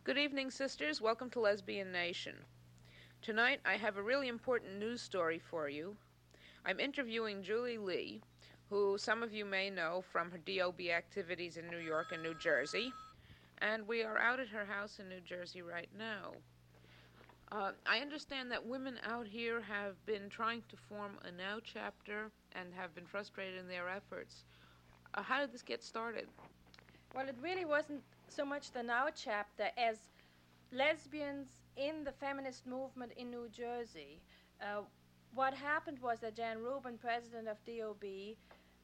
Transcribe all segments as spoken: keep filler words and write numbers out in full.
Good evening, sisters. Welcome to Lesbian Nation. Tonight, I have a really important news story for you. I'm interviewing Julie Lee, who some of you may know from her D O B activities in New York and New Jersey, and we are out at her house in New Jersey right now. Uh, I understand that women out here have been trying to form a NOW chapter and have been frustrated in their efforts. Uh, how did this get started? Well, it really wasn't so much the NOW chapter as lesbians in the feminist movement in New Jersey. Uh, what happened was that Jan Rubin, president of D O B,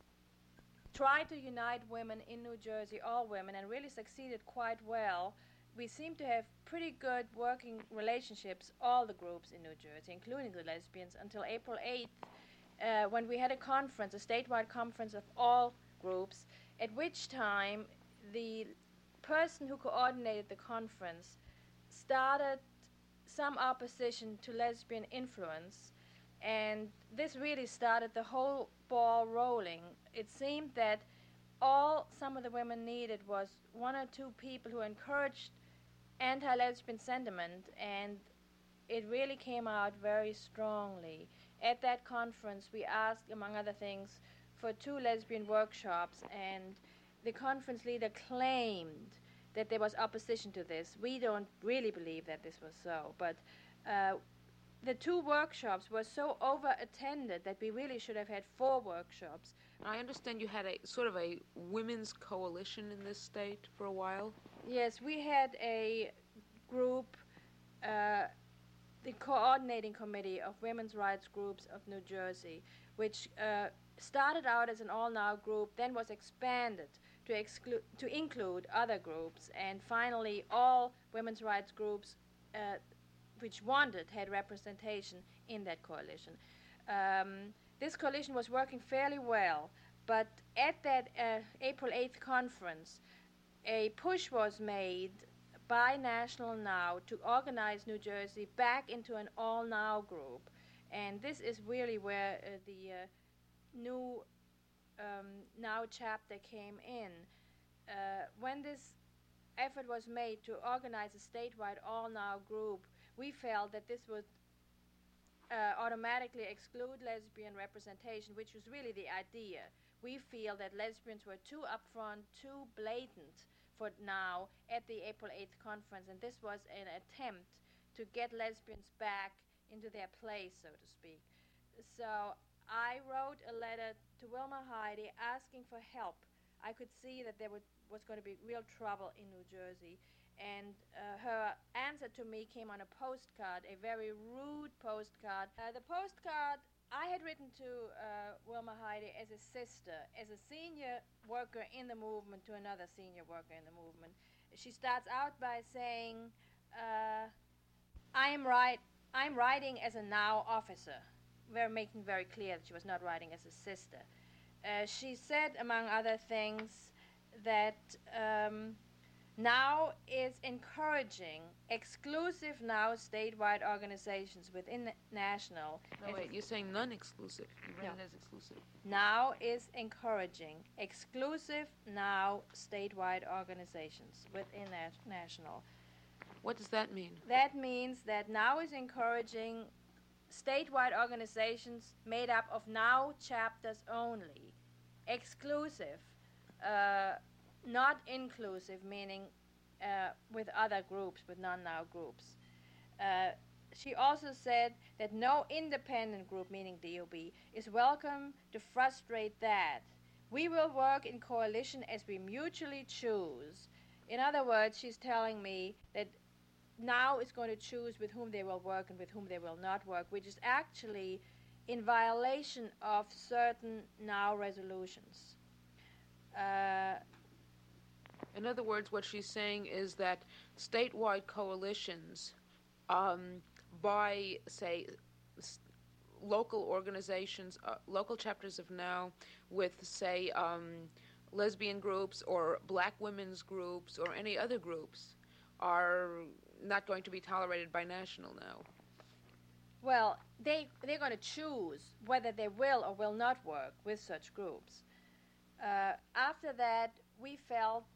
tried to unite women in New Jersey, all women, and really succeeded quite well. We seem to have pretty good working relationships, all the groups in New Jersey, including the lesbians, until April eighth, uh, when we had a conference, a statewide conference of all groups, at which time the person who coordinated the conference started some opposition to lesbian influence, and this really started the whole ball rolling. It seemed that all some of the women needed was one or two people who encouraged anti-lesbian sentiment, and it really came out very strongly. At that conference, we asked, among other things, for two lesbian workshops, and the conference leader claimed that there was opposition to this. We don't really believe that this was so, but uh, the two workshops were so over-attended that we really should have had four workshops. I understand you had a sort of a women's coalition in this state for a while. Yes, we had a group, uh, the coordinating committee of women's rights groups of New Jersey, which uh, started out as an all-now group, then was expanded to exclude to include other groups, and finally all women's rights groups uh, which wanted had representation in that coalition. Um, this coalition was working fairly well, but at that uh, April eighth conference, a push was made by National Now to organize New Jersey back into an all-now group, and this is really where uh, the uh, new um, Now chapter came in. Uh, when this effort was made to organize a statewide all-now group, we felt that this would uh, automatically exclude lesbian representation, which was really the idea. We feel that lesbians were too upfront, too blatant for now at the April eighth conference, and this was an attempt to get lesbians back into their place, so to speak. So I wrote a letter to Wilma Heidi asking for help. I could see that there would, was going to be real trouble in New Jersey, and uh, her answer to me came on a postcard, a very rude postcard. Uh, the postcard I had written to uh, Wilma Heidi as a sister, as a senior worker in the movement to another senior worker in the movement. She starts out by saying, uh, I am right, I'm writing as a NOW officer. We're making very clear that she was not writing as a sister. Uh, she said, among other things, that um, NOW is encouraging exclusive NOW statewide organizations within national. No, wait, you're saying non-exclusive. You read No. it as exclusive. NOW is encouraging exclusive NOW statewide organizations within na- national. What does that mean? That means that NOW is encouraging statewide organizations made up of NOW chapters only, exclusive, uh, not inclusive, meaning uh, with other groups, with non-NOW groups. Uh, she also said that no independent group, meaning D O B, is welcome to frustrate that. We will work in coalition as we mutually choose. In other words, she's telling me that NOW is going to choose with whom they will work and with whom they will not work, which is actually in violation of certain NOW resolutions. Uh, In other words, what she's saying is that statewide coalitions um, by, say, s- local organizations, uh, local chapters of NOW with, say, um, lesbian groups or black women's groups or any other groups are not going to be tolerated by National NOW. Well, they, they're going to choose whether they will or will not work with such groups. Uh, after that, we felt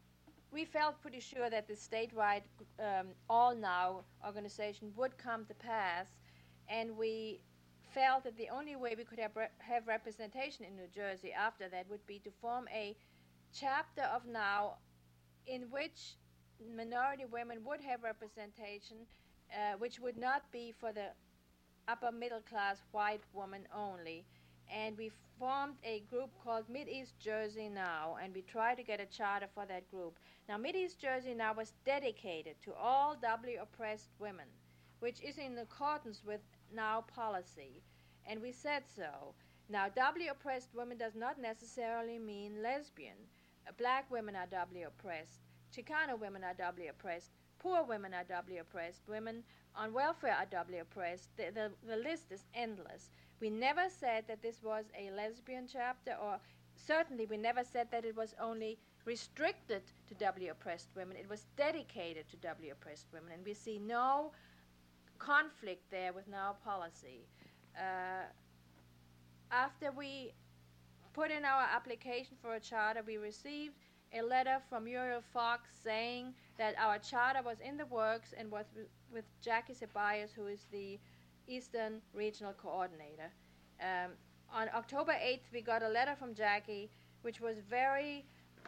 we felt pretty sure that the statewide um, All Now organization would come to pass, and we felt that the only way we could have, re- have representation in New Jersey after that would be to form a chapter of Now in which minority women would have representation, uh, which would not be for the upper middle class white woman only. And we formed a group called Mideast Jersey Now, and we tried to get a charter for that group. Now, Mideast Jersey Now was dedicated to all doubly oppressed women, which is in accordance with Now policy, and we said so. Now, doubly oppressed women does not necessarily mean lesbian. Uh, Black women are doubly oppressed. Chicano women are doubly oppressed. Poor women are doubly oppressed. Women on welfare are doubly oppressed. The, the, the list is endless. We never said that this was a lesbian chapter, or certainly we never said that it was only restricted to doubly oppressed women. It was dedicated to doubly oppressed women, and we see no conflict there with Now policy. Uh, after we put in our application for a charter, we received a letter from Muriel Fox saying that our charter was in the works and was with, with Jackie Ceballos, who is the Eastern Regional Coordinator. Um, on October eighth, we got a letter from Jackie, which was very,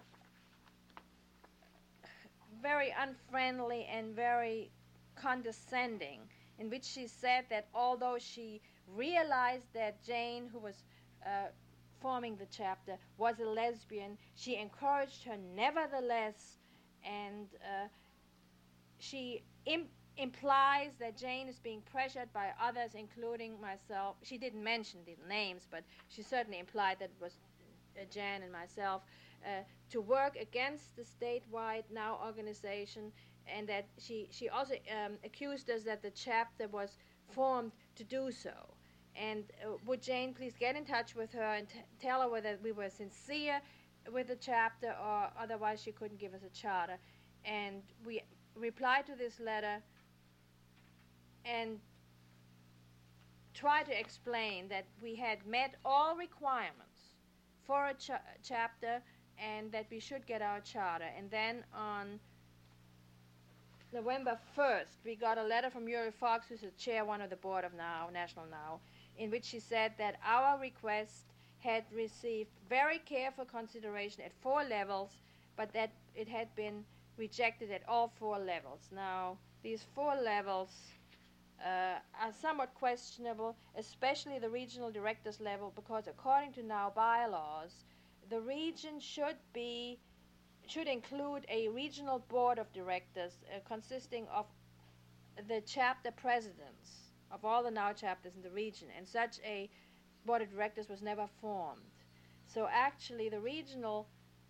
very unfriendly and very condescending, in which she said that although she realized that Jane, who was uh, forming the chapter, was a lesbian, she encouraged her nevertheless, and uh, she im- implies that Jane is being pressured by others, including myself. She didn't mention the names, but she certainly implied that it was uh, Jan and myself, uh, to work against the statewide Now organization, and that she, she also um, accused us that the chapter was formed to do so. And uh, would Jane please get in touch with her and t- tell her whether we were sincere with the chapter, or otherwise she couldn't give us a charter. And we replied to this letter and tried to explain that we had met all requirements for a cha- chapter and that we should get our charter. And then on November first, we got a letter from Muriel Fox, who's the chair one of the board of Now, National Now, in which she said that our request had received very careful consideration at four levels, but that it had been rejected at all four levels. Now, these four levels uh, are somewhat questionable, especially the regional directors level, because according to Now bylaws, the region should be should include a regional board of directors uh, consisting of the chapter presidents of all the Now chapters in the region, and such a board of directors was never formed. So actually the regional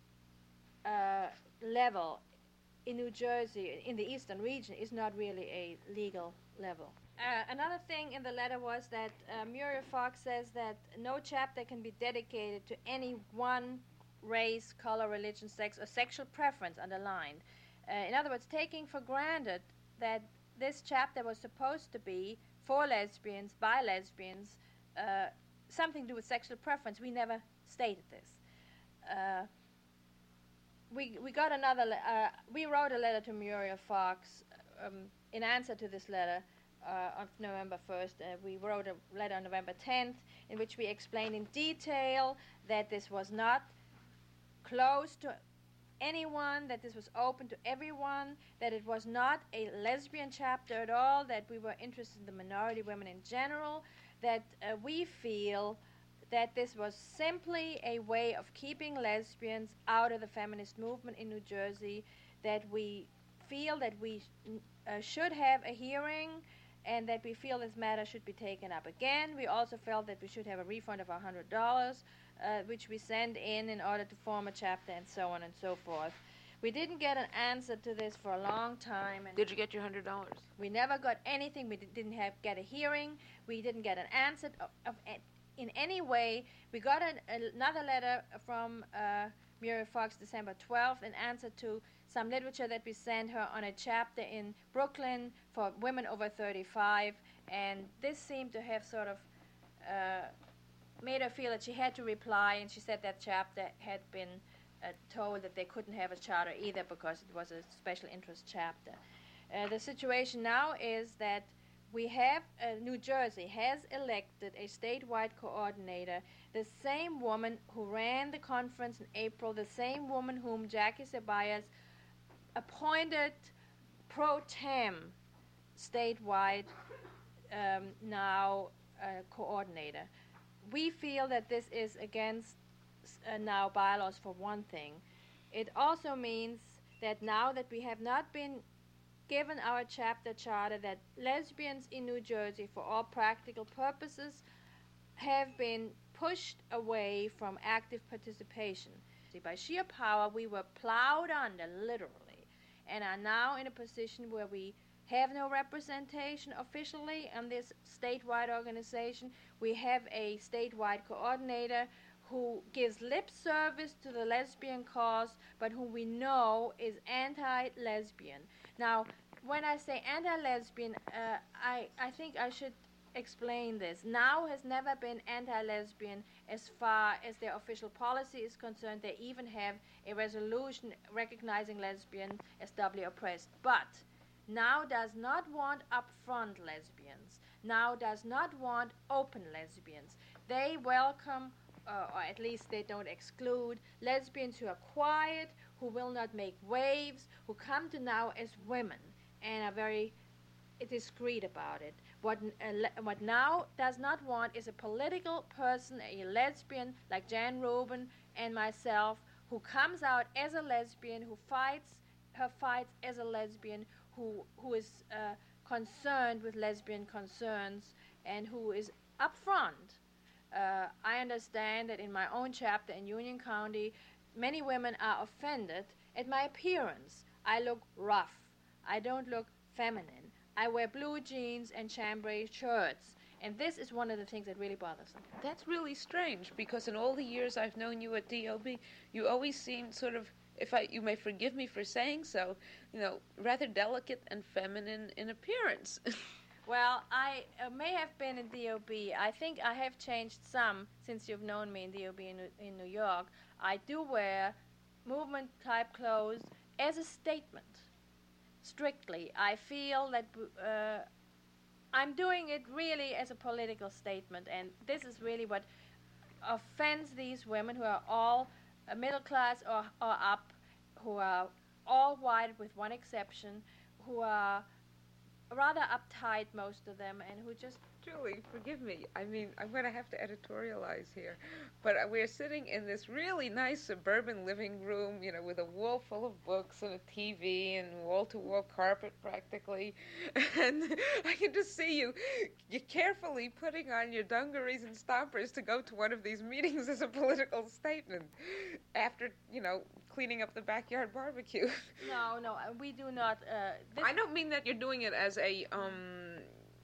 uh, level in New Jersey, in the eastern region, is not really a legal level. Uh, another thing in the letter was that uh, Muriel Fox says that no chapter can be dedicated to any one race, color, religion, sex, or sexual preference underlined. Uh, in other words, taking for granted that this chapter was supposed to be for lesbians, by lesbians, uh, something to do with sexual preference. We never stated this. Uh, we we got another. Le- uh, we wrote a letter to Muriel Fox um, in answer to this letter uh, on November first. Uh, we wrote a letter on November tenth in which we explained in detail that this was not closed to anyone, that this was open to everyone, that it was not a lesbian chapter at all, that we were interested in the minority women in general, that uh, we feel that this was simply a way of keeping lesbians out of the feminist movement in New Jersey, that we feel that we uh, should have a hearing, and that we feel this matter should be taken up again. We also felt that we should have a refund of one hundred dollars, uh, which we send in in order to form a chapter, and so on and so forth. We didn't get an answer to this for a long time. And Did you get your one hundred dollars? We never got anything. We didn't have get a hearing. We didn't get an answer of, of in any way. We got an, another letter from uh, Muriel Fox December twelfth in answer to some literature that we sent her on a chapter in Brooklyn for women over thirty-five, and this seemed to have sort of uh, made her feel that she had to reply, and she said that chapter had been uh, told that they couldn't have a charter either because it was a special interest chapter. Uh, the situation now is that we have, uh, New Jersey has elected a statewide coordinator, the same woman who ran the conference in April, the same woman whom Jackie Ceballos appointed pro tem statewide um, now uh, coordinator. We feel that this is against uh, now bylaws for one thing. It also means that now that we have not been given our chapter charter, that lesbians in New Jersey, for all practical purposes, have been pushed away from active participation. By sheer power, we were plowed under, literally, and are now in a position where we have no representation officially on this statewide organization. We have a statewide coordinator who gives lip service to the lesbian cause, but who we know is anti-lesbian. Now, when I say anti-lesbian, uh, I, I think I should explain this. Now has never been anti-lesbian as far as their official policy is concerned. They even have a resolution recognizing lesbians as doubly oppressed. But now does not want upfront lesbians. Now does not want open lesbians. They welcome, uh, or at least they don't exclude, lesbians who are quiet, who will not make waves, who come to now as women and are very discreet about it. What, uh, le- what now does not want is a political person, a lesbian like Jan Rubin and myself, who comes out as a lesbian, who fights her fights as a lesbian, who who is uh, concerned with lesbian concerns, and who is upfront. Uh, I understand that in my own chapter in Union County, many women are offended at my appearance. I look rough. I don't look feminine. I wear blue jeans and chambray shirts. And this is one of the things that really bothers them. That's really strange, because in all the years I've known you at D O B, you always seemed sort of, if I, you may forgive me for saying so, you know, rather delicate and feminine in appearance. Well, I uh, may have been in D O B. I think I have changed some since you've known me in D O B in, in New York. I do wear movement-type clothes as a statement, strictly. I feel that uh, I'm doing it really as a political statement, and this is really what offends these women who are all uh, middle class or, or up, who are all white with one exception, who are rather uptight, most of them, and who just... Julie, forgive me. I mean, I'm going to have to editorialize here. But we're sitting in this really nice suburban living room, you know, with a wall full of books and a T V and wall-to-wall carpet practically. And I can just see you, you carefully putting on your dungarees and stompers to go to one of these meetings as a political statement after, you know, cleaning up the backyard barbecue. No, no, uh, we do not... Uh, this I don't mean that you're doing it as a... um.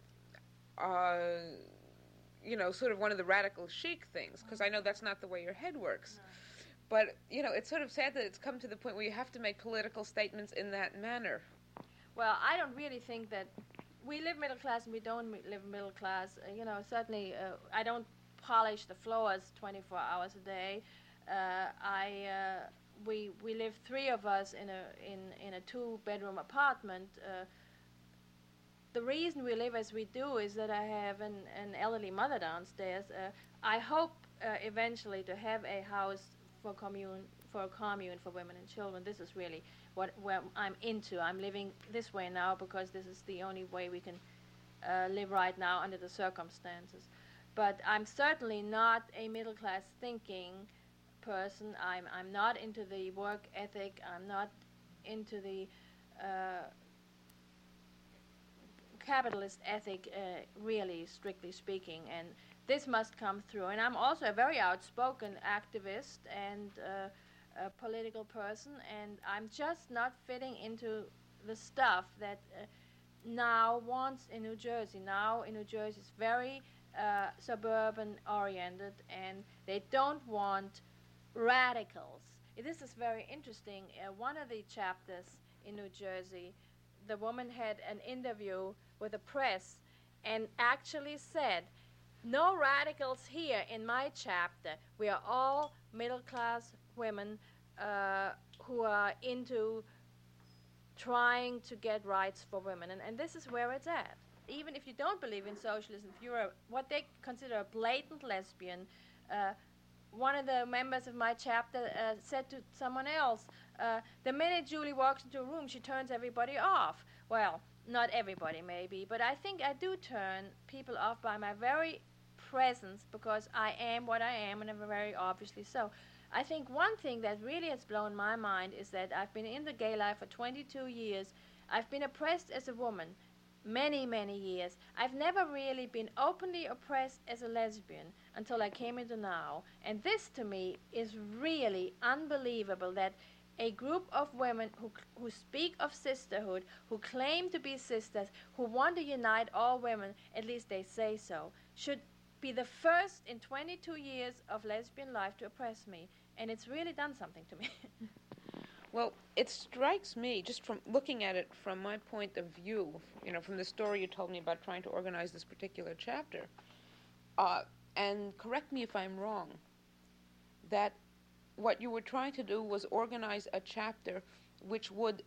Uh, you know, sort of one of the radical chic things, because I know that's not the way your head works. No. But, you know, it's sort of sad that it's come to the point where you have to make political statements in that manner. Well, I don't really think that we live middle class and we don't live middle class. Uh, you know, certainly uh, I don't polish the floors twenty-four hours a day. Uh, I uh, we we live three of us in a in in a two-bedroom apartment. Uh, The reason we live as we do is that I have an, an elderly mother downstairs. Uh, I hope uh, eventually to have a house for commune, for a commune for women and children. This is really what where I'm into. I'm living this way now because this is the only way we can uh, live right now under the circumstances. But I'm certainly not a middle class thinking person. I'm I'm not into the work ethic. I'm not into the uh, capitalist ethic, uh, really, strictly speaking, and this must come through. And I'm also a very outspoken activist and uh, a political person, and I'm just not fitting into the stuff that uh, now wants in New Jersey. Now in New Jersey is very uh, suburban oriented, and they don't want radicals. This is very interesting. Uh, one of the chapters in New Jersey, the woman had an interview with the press and actually said, no radicals here in my chapter. We are all middle-class women uh, who are into trying to get rights for women. And, and this is where it's at. Even if you don't believe in socialism, if you're a, what they consider a blatant lesbian, uh, one of the members of my chapter uh, said to someone else, uh, the minute Julie walks into a room, she turns everybody off. Well, not everybody maybe, but I think I do turn people off by my very presence, because I am what I am, and I'm very obviously so. I think one thing that really has blown my mind is that I've been in the gay life for twenty-two years. I've been oppressed as a woman many, many years. I've never really been openly oppressed as a lesbian until I came into now. And this, to me, is really unbelievable, that a group of women who, who speak of sisterhood, who claim to be sisters, who want to unite all women, at least they say so, should be the first in twenty-two years of lesbian life to oppress me. And it's really done something to me. Well, it strikes me, just from looking at it from my point of view, you know, from the story you told me about trying to organize this particular chapter, uh, and correct me if I'm wrong, that what you were trying to do was organize a chapter which would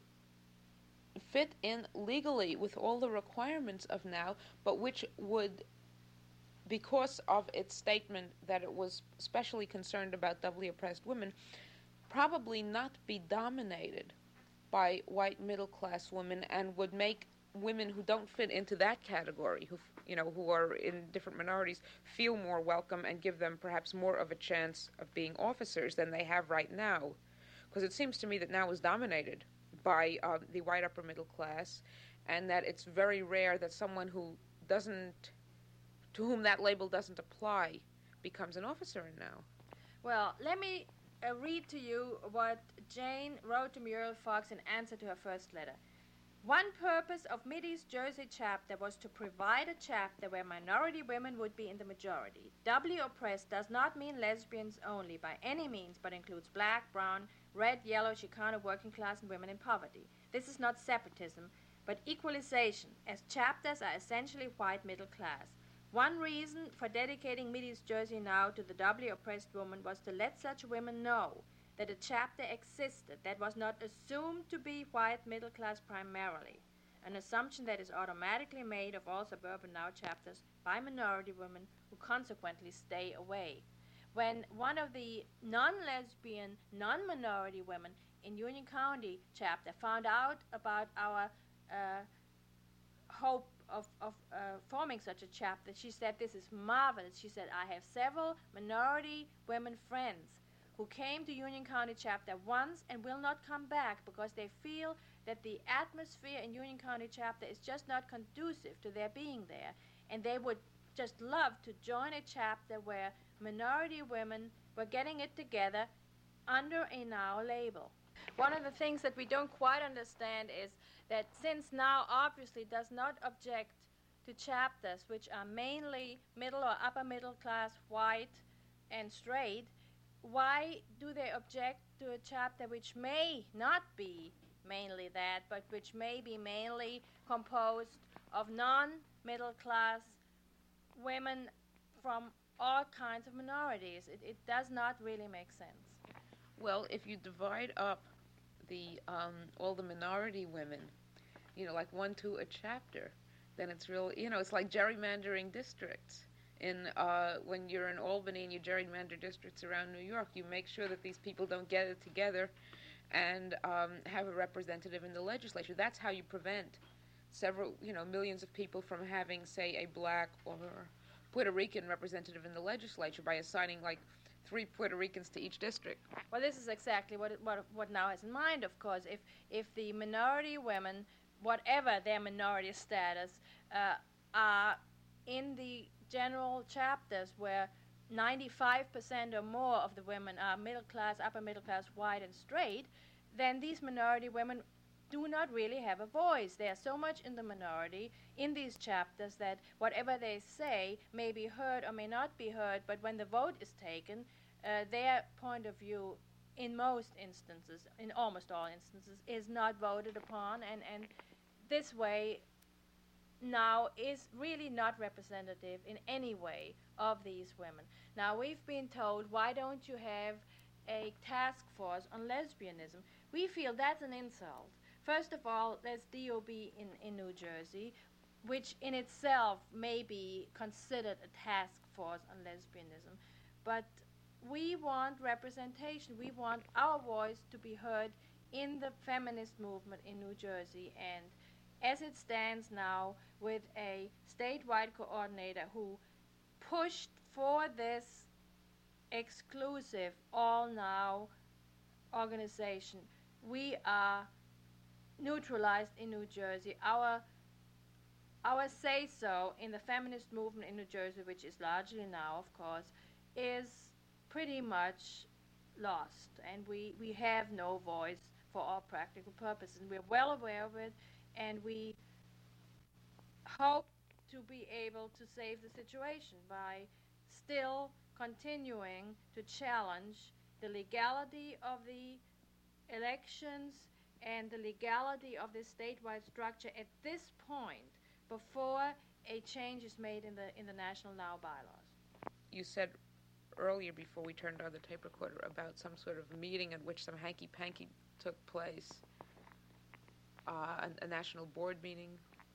fit in legally with all the requirements of now, but which would, because of its statement that it was especially concerned about doubly oppressed women, probably not be dominated by white middle-class women, and would make women who don't fit into that category, who you know who are in different minorities, feel more welcome and give them perhaps more of a chance of being officers than they have right now. Because it seems to me that now is dominated by uh, the white upper middle class, and that it's very rare that someone who doesn't, to whom that label doesn't apply, becomes an officer in now. Well, let me uh, read to you what Jane wrote to Muriel Fox in answer to her first letter. One purpose of Mideast Jersey chapter was to provide a chapter where minority women would be in the majority. Doubly oppressed does not mean lesbians only by any means, but includes black, brown, red, yellow, Chicano, working class, and women in poverty. This is not separatism, but equalization, as chapters are essentially white middle class. One reason for dedicating Mideast Jersey now to the doubly oppressed woman was to let such women know that a chapter existed that was not assumed to be white middle class primarily, an assumption that is automatically made of all Suburban Now chapters by minority women who consequently stay away. When one of the non-lesbian, non-minority women in Union County chapter found out about our uh, hope of, of uh, forming such a chapter, she said, "This is marvelous." She said, "I have several minority women friends who came to Union County chapter once and will not come back because they feel that the atmosphere in Union County chapter is just not conducive to their being there, and they would just love to join a chapter where minority women were getting it together under a Now label." One of the things that we don't quite understand is that since Now obviously does not object to chapters which are mainly middle or upper middle class, white and straight, why do they object to a chapter which may not be mainly that, but which may be mainly composed of non-middle class women from all kinds of minorities? It, it does not really make sense. Well, if you divide up the um, all the minority women, you know, like one to a chapter, then it's real, you know, it's like gerrymandering districts. In uh, when you're in Albany and you gerrymander districts around New York, you make sure that these people don't get it together and um, have a representative in the legislature. That's how you prevent several, you know, millions of people from having, say, a black or Puerto Rican representative in the legislature by assigning like three Puerto Ricans to each district. Well, this is exactly what it, what what Now has in mind. Of course, if if the minority women, whatever their minority status, uh, are in the general chapters where ninety-five percent or more of the women are middle class, upper middle class, white and straight, then these minority women do not really have a voice. They are so much in the minority in these chapters that whatever they say may be heard or may not be heard, but when the vote is taken, uh, their point of view in most instances, in almost all instances, is not voted upon, and, and this way Now is really not representative in any way of these women. Now, we've been told, why don't you have a task force on lesbianism. We feel that's an insult. First of all, there's D O B in, in New Jersey, which in itself may be considered a task force on lesbianism. But we want representation. We want our voice to be heard in the feminist movement in New Jersey. And as it stands now, with a statewide coordinator who pushed for this exclusive All Now organization, we are neutralized in New Jersey. Our our say-so in the feminist movement in New Jersey, which is largely now, of course, is pretty much lost, and we, we have no voice for all practical purposes. And we're well aware of it, and we hope to be able to save the situation by still continuing to challenge the legality of the elections and the legality of this statewide structure at this point before a change is made in the in the National Now bylaws. You said earlier, before we turned on the tape recorder, about some sort of meeting at which some hanky-panky took place, uh, a, a national board meeting.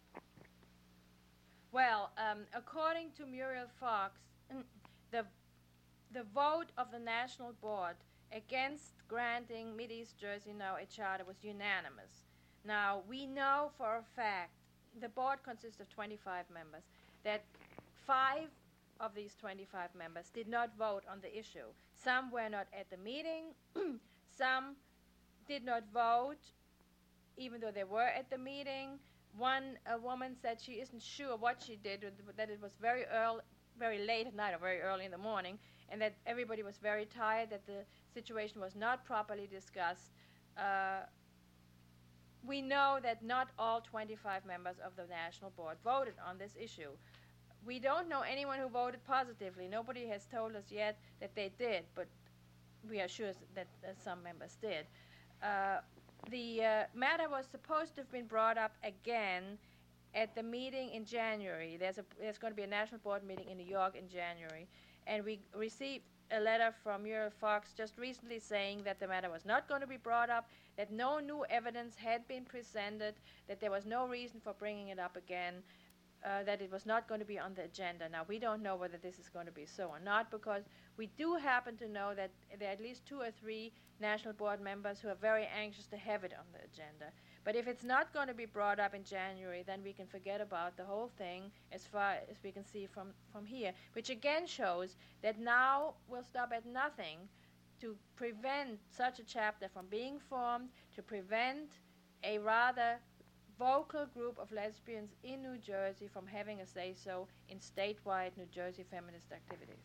Well, um, according to Muriel Fox, the the vote of the national board against granting Mideast Jersey Now a charter was unanimous. Now, we know for a fact, the board consists of twenty-five members, that five of these twenty-five members did not vote on the issue. Some were not at the meeting, some did not vote even though they were at the meeting. One a woman said she isn't sure what she did, that it was very early, very late at night or very early in the morning, and that everybody was very tired, that the situation was not properly discussed. Uh, we know that not all twenty-five members of the National Board voted on this issue. We don't know anyone who voted positively. Nobody has told us yet that they did, but we are sure that, that some members did. Uh, the uh, matter was supposed to have been brought up again at the meeting in January. There's, a, there's going to be a National Board meeting in New York in January, and we received a letter from Muriel Fox just recently saying that the matter was not going to be brought up, that no new evidence had been presented, that there was no reason for bringing it up again, uh, that it was not going to be on the agenda. Now, we don't know whether this is going to be so or not, because we do happen to know that there are at least two or three National Board members who are very anxious to have it on the agenda. But if it's not going to be brought up in January, then we can forget about the whole thing as far as we can see from, from here, which again shows that now we'll stop at nothing to prevent such a chapter from being formed, to prevent a rather vocal group of lesbians in New Jersey from having a say-so in statewide New Jersey feminist activities.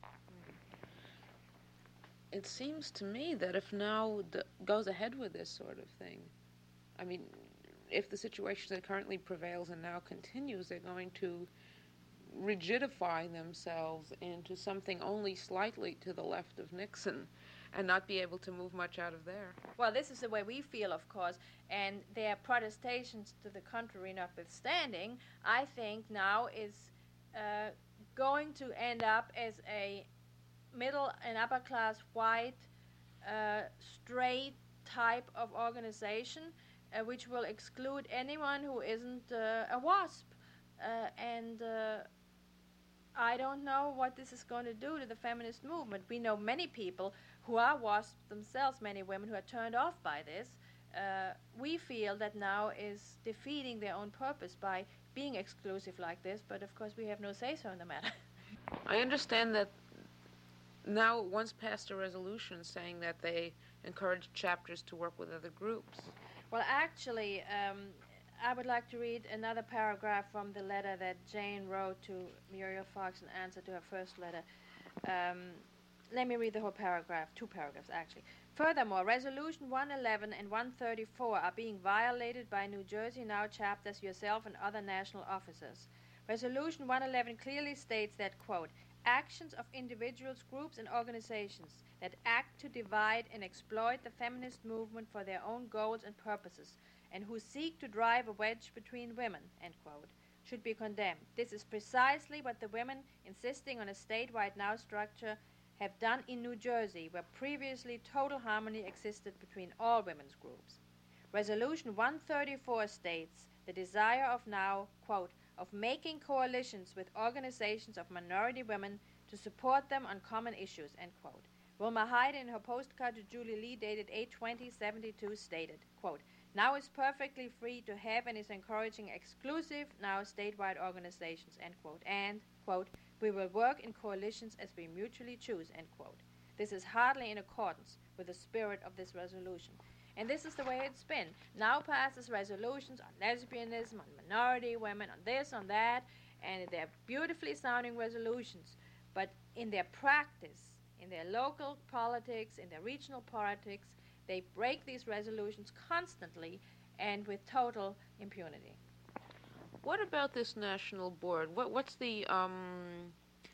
It seems to me that if now d- goes ahead with this sort of thing, I mean, if the situation that currently prevails and now continues, they're going to rigidify themselves into something only slightly to the left of Nixon and not be able to move much out of there. Well, this is the way we feel, of course, and their protestations to the contrary notwithstanding, I think now is uh, going to end up as a middle and upper class white uh, straight type of organization, uh, which will exclude anyone who isn't uh, a WASP. Uh, and uh, I don't know what this is going to do to the feminist movement. We know many people who are WASP themselves, many women who are turned off by this. Uh, we feel that now is defeating their own purpose by being exclusive like this, but of course we have no say-so in the matter. I understand that now once passed a resolution saying that they encourage chapters to work with other groups. Well, actually, um, I would like to read another paragraph from the letter that Jane wrote to Muriel Fox in answer to her first letter. Um, let me read the whole paragraph, two paragraphs actually. Furthermore, Resolution one eleven and one thirty-four are being violated by New Jersey Now chapters, yourself, and other national officers. Resolution one eleven clearly states that, quote, actions of individuals, groups, and organizations that act to divide and exploit the feminist movement for their own goals and purposes, and who seek to drive a wedge between women, end quote, should be condemned. This is precisely what the women insisting on a statewide Now structure have done in New Jersey, where previously total harmony existed between all women's groups. Resolution one thirty-four states the desire of now, quote, of making coalitions with organizations of minority women to support them on common issues, end quote. Wilma Hyde, in her postcard to Julie Lee dated eight twenty seventy-two, stated, quote, now is perfectly free to have and is encouraging exclusive, now statewide organizations, end quote, and, quote, we will work in coalitions as we mutually choose, end quote. This is hardly in accordance with the spirit of this resolution. And this is the way it's been. Now passes resolutions on lesbianism, on minority women, on this, on that, and they're beautifully sounding resolutions. But in their practice, in their local politics, in their regional politics, they break these resolutions constantly and with total impunity. What about this national board? What what's the um?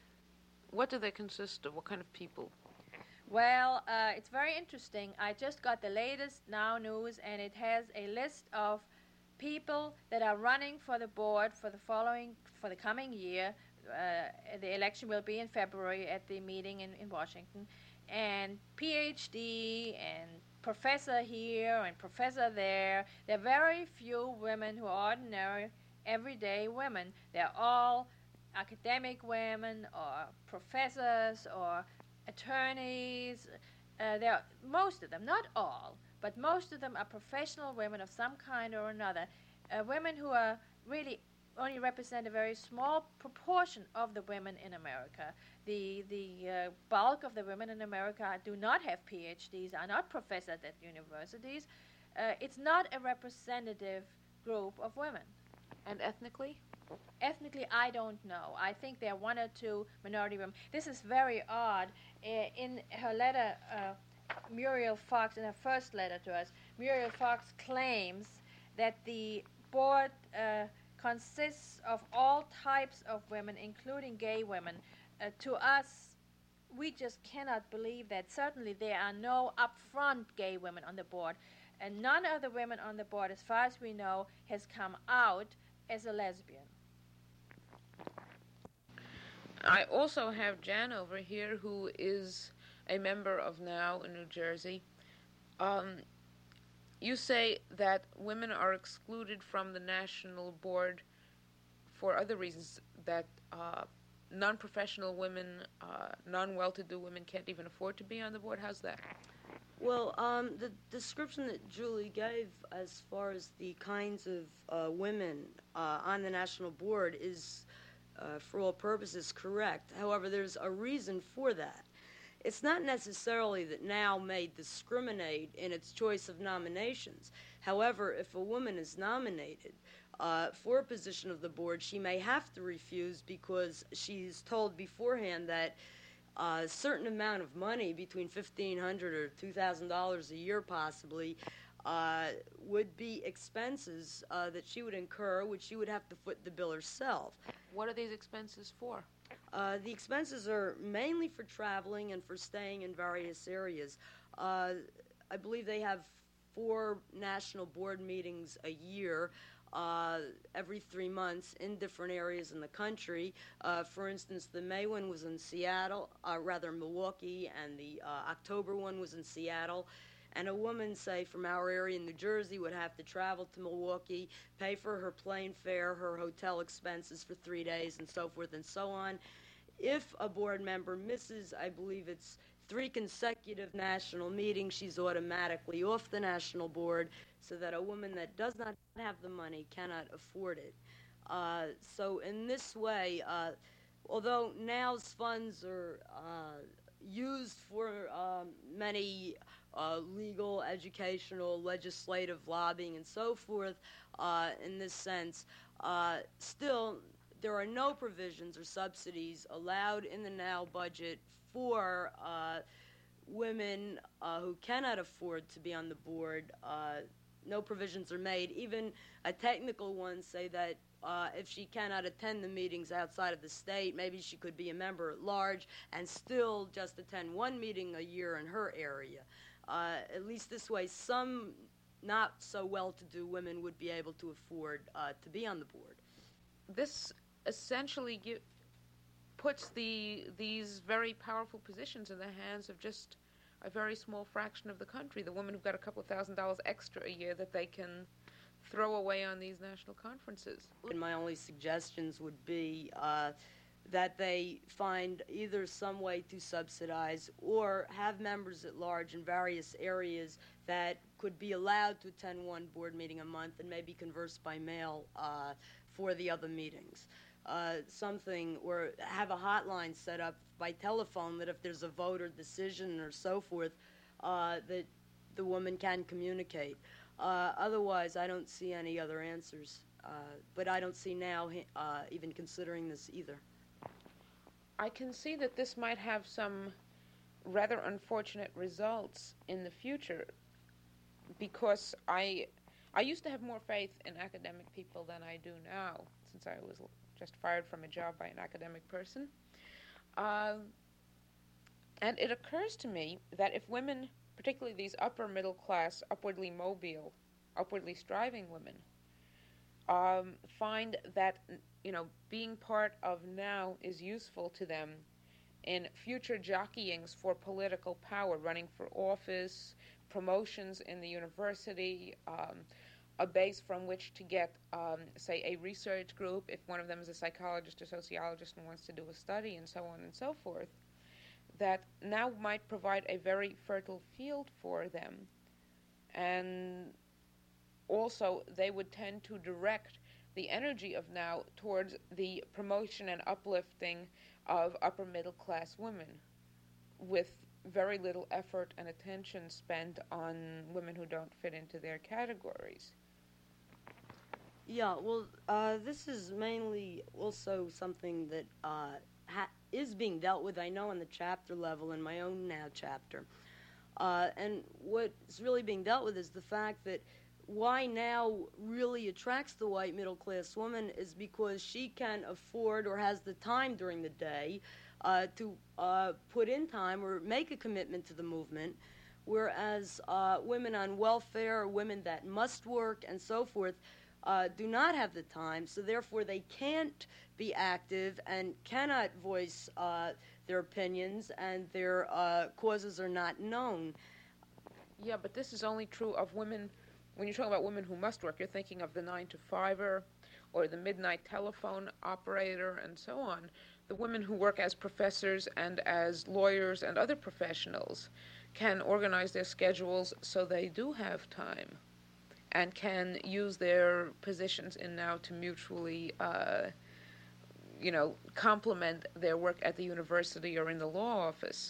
What do they consist of? What kind of people? Well, uh, it's very interesting. I just got the latest Now news, and it has a list of people that are running for the board for the following, for the coming year. Uh, the election will be in February at the meeting in, in Washington, and P H D and professor here and professor there. There are very few women who are ordinary, everyday women. They're all academic women or professors or attorneys. Uh, there are most of them, not all, but most of them are professional women of some kind or another. Uh, women who are really only represent a very small proportion of the women in America. The the uh, bulk of the women in America do not have P H Ds, are not professors at universities. Uh, it's not a representative group of women. And ethnically? Ethnically, I don't know. I think there are one or two minority women. This is very odd. Uh, in her letter, uh, Muriel Fox, in her first letter to us, Muriel Fox claims that the board uh, consists of all types of women, including gay women. Uh, to us, we just cannot believe that. Certainly, there are no upfront gay women on the board. And none of the women on the board, as far as we know, has come out as a lesbian. I also have Jan over here, who is a member of Now in New Jersey. Um, you say that women are excluded from the national board for other reasons, that uh, non-professional women, uh, non-well-to-do women can't even afford to be on the board. How's that? Well, um, the description that Julie gave as far as the kinds of uh, women uh, on the national board is, uh, for all purposes, correct. However, there's a reason for that. It's not necessarily that Now may discriminate in its choice of nominations. However, if a woman is nominated uh, for a position of the board, she may have to refuse because she's told beforehand that a uh, certain amount of money, between fifteen hundred dollars or two thousand dollars a year possibly, uh, would be expenses uh, that she would incur, which she would have to foot the bill herself. What are these expenses for? Uh, the expenses are mainly for traveling and for staying in various areas. Uh, I believe they have four national board meetings a year. Uh, every three months in different areas in the country. Uh, for instance, the May one was in Seattle, uh, rather Milwaukee, and the uh, October one was in Seattle. And a woman, say, from our area in New Jersey would have to travel to Milwaukee, pay for her plane fare, her hotel expenses for three days, and so forth and so on. If a board member misses, I believe it's three consecutive national meetings, she's automatically off the national board, so that a woman that does not have the money cannot afford it. Uh, so in this way, uh, although Now's funds are uh, used for um, many uh, legal, educational, legislative lobbying, and so forth, uh, in this sense, uh, still there are no provisions or subsidies allowed in the Now budget for uh, women uh, who cannot afford to be on the board. Uh, no provisions are made. Even a technical one say that uh, if she cannot attend the meetings outside of the state, maybe she could be a member at large and still just attend one meeting a year in her area. Uh, at least this way, some not so well-to-do women would be able to afford uh, to be on the board. This essentially give, puts the these very powerful positions in the hands of just a very small fraction of the country, the women who've got a couple of thousand dollars extra a year that they can throw away on these national conferences. And my only suggestions would be uh, that they find either some way to subsidize or have members at large in various areas that could be allowed to attend one board meeting a month and maybe converse by mail uh, for the other meetings. Uh, something, or have a hotline set up by telephone that if there's a vote or decision or so forth, uh, that the woman can communicate. Uh, otherwise, I don't see any other answers. Uh, but I don't see now uh, even considering this either. I can see that this might have some rather unfortunate results in the future, because I, I used to have more faith in academic people than I do now, since I was just fired from a job by an academic person. Uh, and it occurs to me that if women, particularly these upper middle class, upwardly mobile, upwardly striving women, um, find that, you know, being part of now is useful to them in future jockeyings for political power, running for office, promotions in the university, um, a base from which to get, um, say, a research group, if one of them is a psychologist or sociologist and wants to do a study, and so on and so forth, that now might provide a very fertile field for them. And also, they would tend to direct the energy of now towards the promotion and uplifting of upper middle class women, with very little effort and attention spent on women who don't fit into their categories. Yeah, well, uh, this is mainly also something that uh, ha- is being dealt with, I know, on the chapter level in my own now chapter. Uh, and what's really being dealt with is the fact that why now really attracts the white middle-class woman is because she can afford or has the time during the day uh, to uh, put in time or make a commitment to the movement, whereas uh, women on welfare, women that must work, and so forth, uh, do not have the time, so therefore they can't be active and cannot voice uh, their opinions, and their uh, causes are not known. Yeah, but this is only true of women. When you're talking about women who must work, you're thinking of the nine to fiver or the midnight telephone operator and so on. The women who work as professors and as lawyers and other professionals can organize their schedules so they do have time and can use their positions in now to mutually, uh, you know, complement their work at the university or in the law office.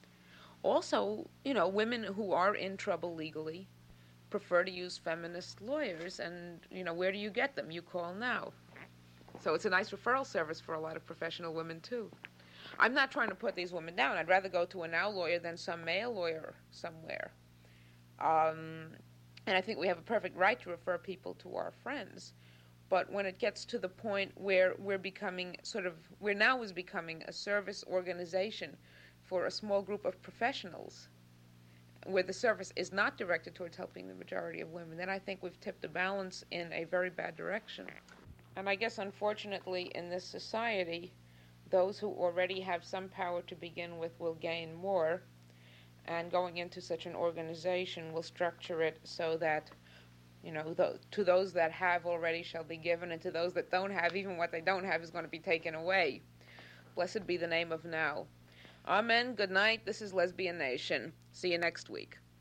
Also, you know, women who are in trouble legally prefer to use feminist lawyers, and, you know, where do you get them? You call Now. So it's a nice referral service for a lot of professional women, too. I'm not trying to put these women down. I'd rather go to a Now lawyer than some male lawyer somewhere. Um, and I think we have a perfect right to refer people to our friends. But when it gets to the point where we're becoming sort of, where Now is becoming a service organization for a small group of professionals, where the service is not directed towards helping the majority of women, then I think we've tipped the balance in a very bad direction. And I guess, unfortunately, in this society, those who already have some power to begin with will gain more, and going into such an organization will structure it so that, you know, th- to those that have already shall be given, and to those that don't have, even what they don't have is going to be taken away. Blessed be the name of Now. Amen. Good night. This is Lesbian Nation. See you next week.